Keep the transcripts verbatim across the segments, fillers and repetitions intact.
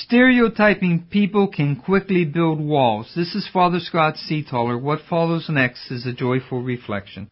Stereotyping people can quickly build walls. This is Father Scott Seataller. What follows next is a joyful reflection.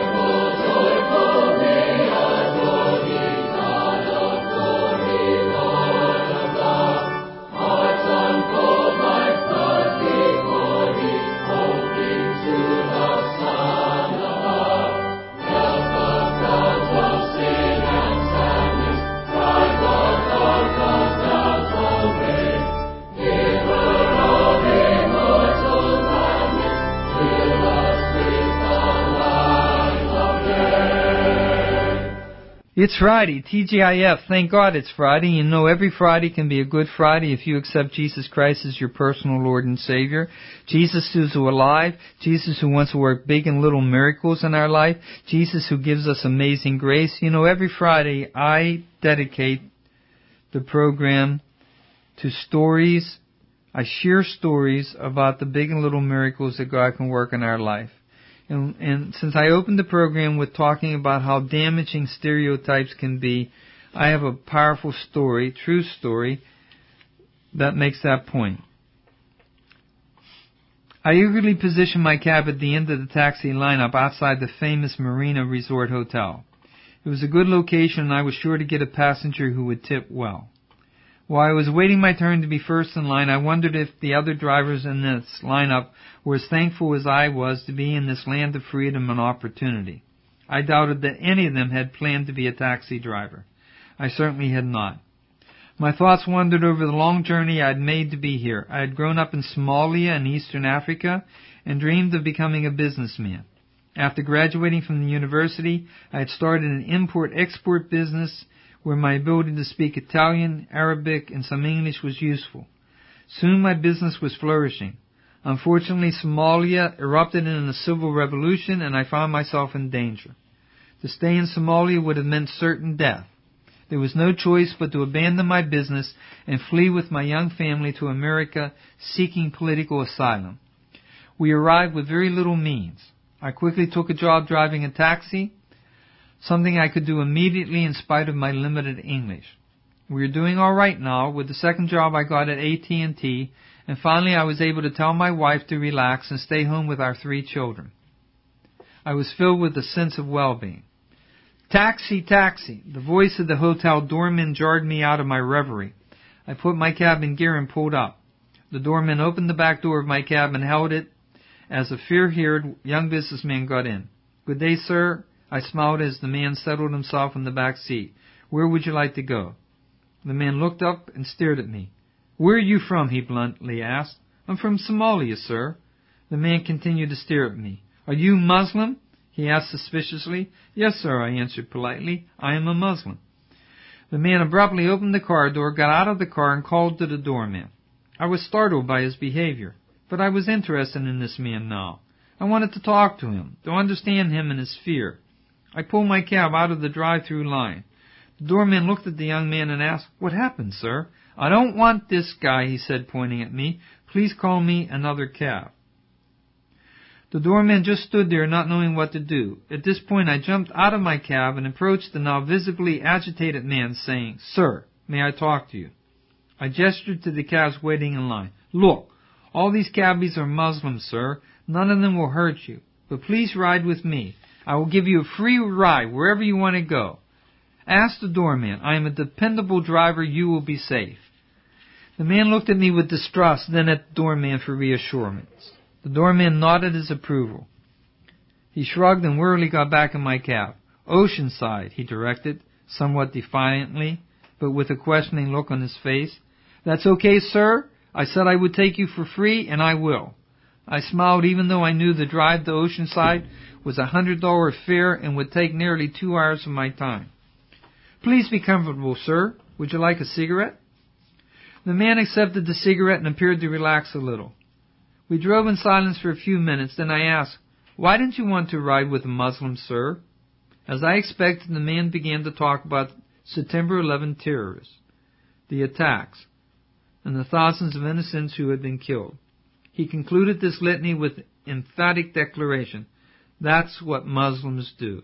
It's Friday, T G I F. Thank God it's Friday. You know every Friday can be a good Friday if you accept Jesus Christ as your personal Lord and Savior. Jesus who's alive. Jesus who wants to work big and little miracles in our life. Jesus who gives us amazing grace. You know, every Friday I dedicate the program to stories. I share stories about the big and little miracles that God can work in our life. And, and since I opened the program with talking about how damaging stereotypes can be, I have a powerful story, true story, that makes that point. I eagerly positioned my cab at the end of the taxi lineup outside the famous Marina Resort Hotel. It was a good location, and I was sure to get a passenger who would tip well. While I was waiting my turn to be first in line, I wondered if the other drivers in this lineup were as thankful as I was to be in this land of freedom and opportunity. I doubted that any of them had planned to be a taxi driver. I certainly had not. My thoughts wandered over the long journey I had made to be here. I had grown up in Somalia in eastern Africa and dreamed of becoming a businessman. After graduating from the university, I had started an import-export business where my ability to speak Italian, Arabic, and some English was useful. Soon my business was flourishing. Unfortunately, Somalia erupted in a civil revolution, and I found myself in danger. To stay in Somalia would have meant certain death. There was no choice but to abandon my business and flee with my young family to America, seeking political asylum. We arrived with very little means. I quickly took a job driving a taxi, something I could do immediately in spite of my limited English. We were doing all right now with the second job I got at A T and T, and finally I was able to tell my wife to relax and stay home with our three children. I was filled with a sense of well-being. Taxi, taxi! The voice of the hotel doorman jarred me out of my reverie. I put my cab in gear and pulled up. The doorman opened the back door of my cab and held it as a fair-haired young businessman got in. "Good day, sir." I smiled as the man settled himself in the back seat. "Where would you like to go?" The man looked up and stared at me. "Where are you from?" he bluntly asked. "I'm from Somalia, sir." The man continued to stare at me. "Are you Muslim?" he asked suspiciously. "Yes, sir," I answered politely. "I am a Muslim." The man abruptly opened the car door, got out of the car, and called to the doorman. I was startled by his behavior, but I was interested in this man now. I wanted to talk to him, to understand him and his fear. I pulled my cab out of the drive-through line. The doorman looked at the young man and asked, "What happened, sir?" "I don't want this guy," he said, pointing at me. "Please call me another cab." The doorman just stood there not knowing what to do. At this point I jumped out of my cab and approached the now visibly agitated man, saying, "Sir, may I talk to you?" I gestured to the cabs waiting in line. "Look, all these cabbies are Muslims, sir. None of them will hurt you. But please ride with me. I will give you a free ride wherever you want to go. Ask the doorman. I am a dependable driver. You will be safe." The man looked at me with distrust, then at the doorman for reassurance. The doorman nodded his approval. He shrugged and wearily got back in my cab. "Oceanside," he directed, somewhat defiantly, but with a questioning look on his face. "That's okay, sir. I said I would take you for free, and I will." I smiled, even though I knew the drive to Oceanside was a one hundred dollars fare and would take nearly two hours of my time. "Please be comfortable, sir. Would you like a cigarette?" The man accepted the cigarette and appeared to relax a little. We drove in silence for a few minutes, then I asked, "Why didn't you want to ride with a Muslim, sir?" As I expected, the man began to talk about September eleventh terrorists, the attacks, and the thousands of innocents who had been killed. He concluded this litany with emphatic declaration, "That's what Muslims do."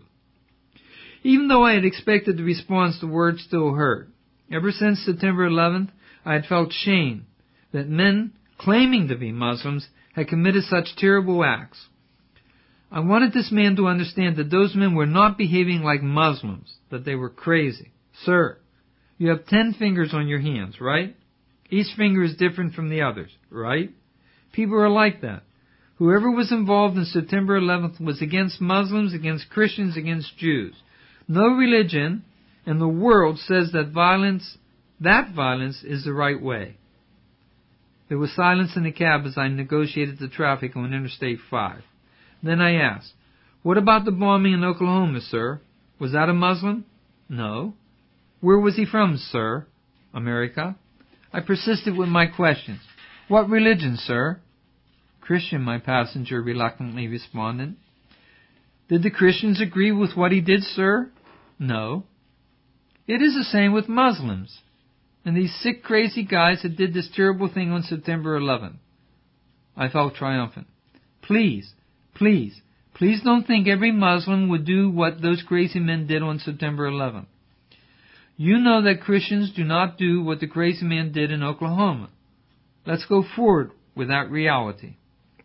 Even though I had expected the response, the words still hurt. Ever since September eleventh, I had felt shame that men claiming to be Muslims had committed such terrible acts. I wanted this man to understand that those men were not behaving like Muslims, that they were crazy. Sir, you have ten fingers on your hands, right? Each finger is different from the others, right? People are like that. Whoever was involved in September eleventh was against Muslims, against Christians, against Jews. No religion in the world says that violence, that violence is the right way. There was silence in the cab as I negotiated the traffic on Interstate five. Then I asked, "What about the bombing in Oklahoma, sir? Was that a Muslim?" "No." "Where was he from, sir?" "America." I persisted with my questions. "What religion, sir?" "Christian," my passenger reluctantly responded. "Did the Christians agree with what he did, sir?" "No." "It is the same with Muslims and these sick, crazy guys that did this terrible thing on September eleventh. I felt triumphant. Please, please, please don't think every Muslim would do what those crazy men did on September eleventh. You know that Christians do not do what the crazy man did in Oklahoma. Let's go forward with that reality."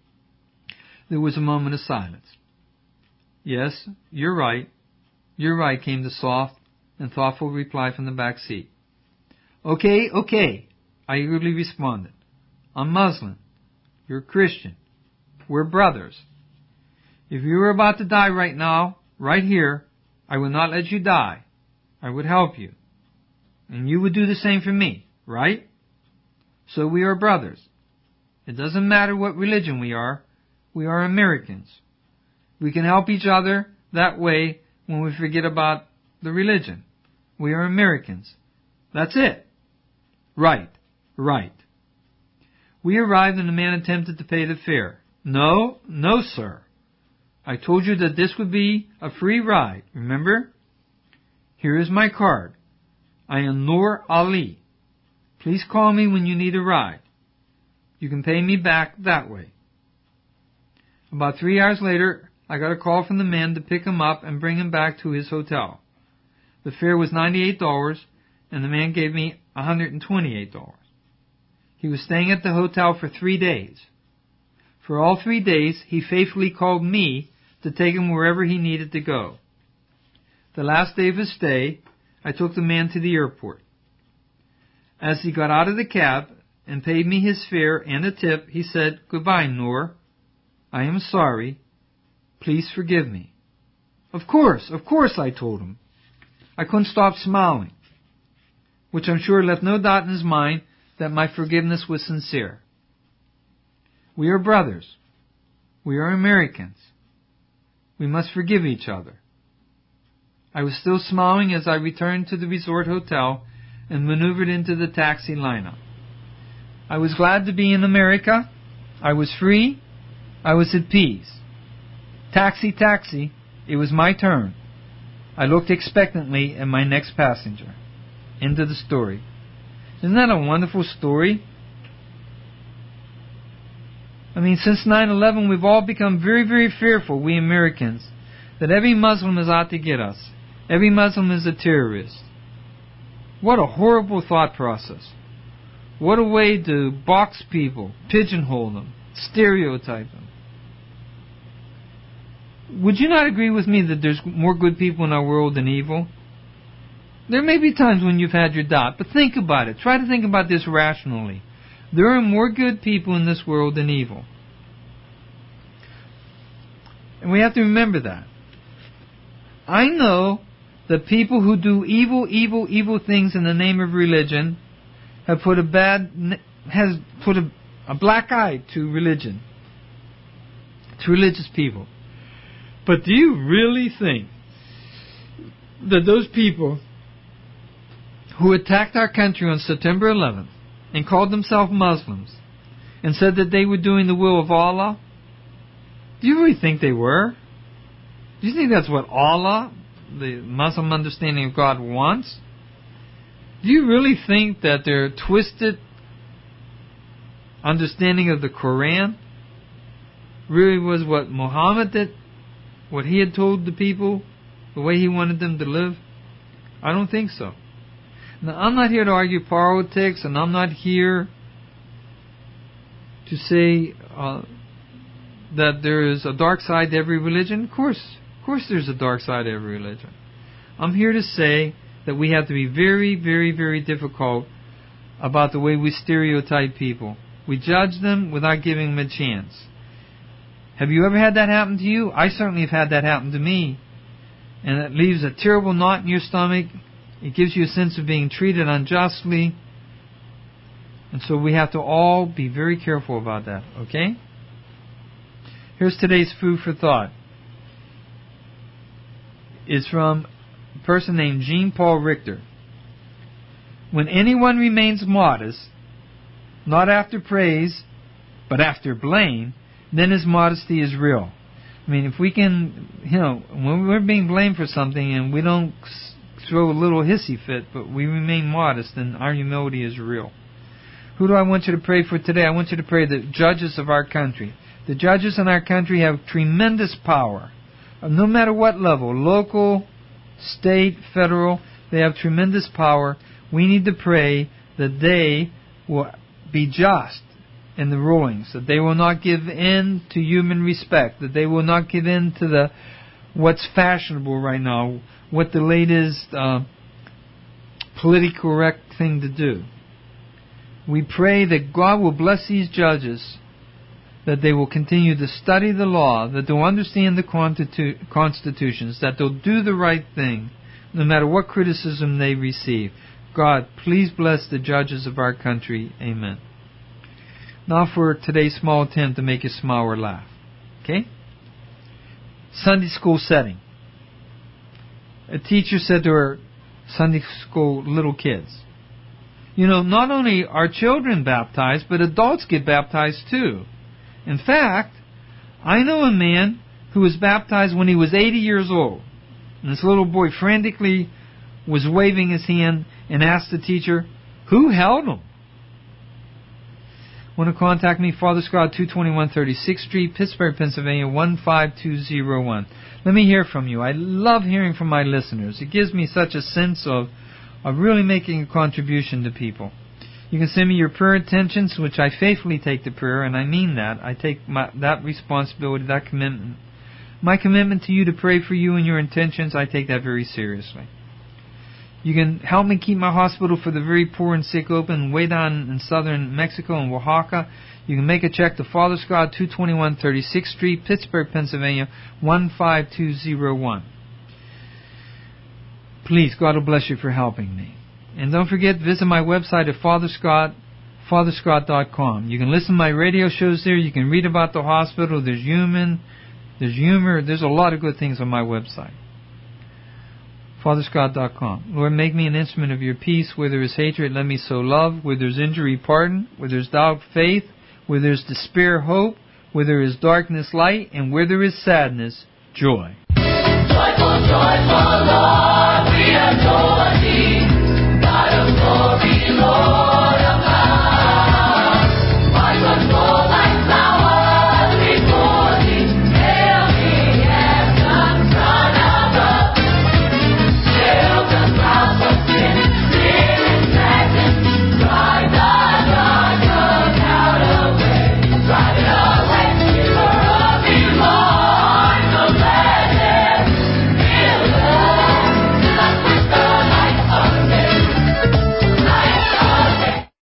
There was a moment of silence. "Yes, you're right. You're right," came the soft and thoughtful reply from the back seat. "Okay, okay," I eagerly responded. "I'm Muslim. You're Christian. We're brothers. If you were about to die right now, right here, I would not let you die. I would help you. And you would do the same for me, right? So we are brothers. It doesn't matter what religion we are. We are Americans. We can help each other that way when we forget about the religion. We are Americans. That's it." "Right, right." We arrived and the man attempted to pay the fare. "No, no, sir. I told you that this would be a free ride, remember? Here is my card. I am Noor Ali. Please call me when you need a ride. You can pay me back that way." About three hours later, I got a call from the man to pick him up and bring him back to his hotel. The fare was ninety-eight dollars, and the man gave me one hundred twenty-eight dollars. He was staying at the hotel for three days. For all three days, he faithfully called me to take him wherever he needed to go. The last day of his stay, I took the man to the airport. As he got out of the cab and paid me his fare and a tip, he said, "Goodbye, Noor. I am sorry. Please forgive me." "Of course, of course," I told him. I couldn't stop smiling, which I'm sure left no doubt in his mind that my forgiveness was sincere. We are brothers. We are Americans. We must forgive each other. I was still smiling as I returned to the resort hotel and maneuvered into the taxi lineup. I was glad to be in America. I was free. I was at peace. Taxi, taxi, it was my turn. I looked expectantly at my next passenger. End of the story. Isn't that a wonderful story? I mean, since nine eleven, we've all become very, very fearful, we Americans, that every Muslim is out to get us. Every Muslim is a terrorist. What a horrible thought process. What a way to box people, pigeonhole them, stereotype them. Would you not agree with me that there's more good people in our world than evil? There may be times when you've had your doubt, but think about it. Try to think about this rationally. There are more good people in this world than evil. And we have to remember that. I know that people who do evil, evil, evil things in the name of religion have put a bad, has put a, a black eye to religion, to religious people. But do you really think that those people who attacked our country on September eleventh and called themselves Muslims and said that they were doing the will of Allah, do you really think they were? Do you think that's what Allah, the Muslim understanding of God, wants? Do you really think that their twisted understanding of the Quran really was what Muhammad did, what he had told the people, the way he wanted them to live? I don't think so. Now, I'm not here to argue politics, and I'm not here to say uh, that there is a dark side to every religion. Of course, of course there's a dark side to every religion. I'm here to say that we have to be very, very, very difficult about the way we stereotype people. We judge them without giving them a chance. Have you ever had that happen to you? I certainly have had that happen to me. And it leaves a terrible knot in your stomach. It gives you a sense of being treated unjustly. And so we have to all be very careful about that, okay? Here's today's food for thought. It's from a person named Jean Paul Richter. When anyone remains modest, not after praise, but after blame, then his modesty is real. I mean, if we can, you know, when we're being blamed for something and we don't throw a little hissy fit, but we remain modest, then our humility is real. Who do I want you to pray for today? I want you to pray the judges of our country. The judges in our country have tremendous power. No matter what level, local, state, federal, they have tremendous power. We need to pray that they will be just in the rulings, that they will not give in to human respect, that they will not give in to the what's fashionable right now, what the latest uh, politically correct thing to do. We pray that God will bless these judges, that they will continue to study the law, that they'll understand the constitu- constitutions, that they'll do the right thing, no matter what criticism they receive. God, please bless the judges of our country. Amen. Now for today's small attempt to make you smile or laugh. Okay? Sunday school setting. A teacher said to her Sunday school little kids, you know, not only are children baptized, but adults get baptized too. In fact, I know a man who was baptized when he was eighty years old. And this little boy frantically was waving his hand and asked the teacher, who held him? Want to contact me, Father Scott, two twenty-one thirty-sixth Street, Pittsburgh, Pennsylvania, one five two zero one. Let me hear from you. I love hearing from my listeners. It gives me such a sense of, of really making a contribution to people. You can send me your prayer intentions, which I faithfully take to prayer, and I mean that. I take my, that responsibility, that commitment. My commitment to you to pray for you and your intentions, I take that very seriously. You can help me keep my hospital for the very poor and sick open way down in southern Mexico in Oaxaca. You can make a check to Father Scott, two twenty-one thirty-sixth Street, Pittsburgh, Pennsylvania, one five two zero one. Please, God will bless you for helping me. And don't forget, visit my website at Father Scott, father scott dot com. You can listen to my radio shows there. You can read about the hospital. There's human, there's humor. There's a lot of good things on my website. father scott dot com. Lord, make me an instrument of your peace. Where there is hatred, let me sow love. Where there's injury, pardon. Where there's doubt, faith. Where there's despair, hope. Where there is darkness, light. And where there is sadness, joy. Joyful, joyful Lord, we adore thee. God of glory, Lord.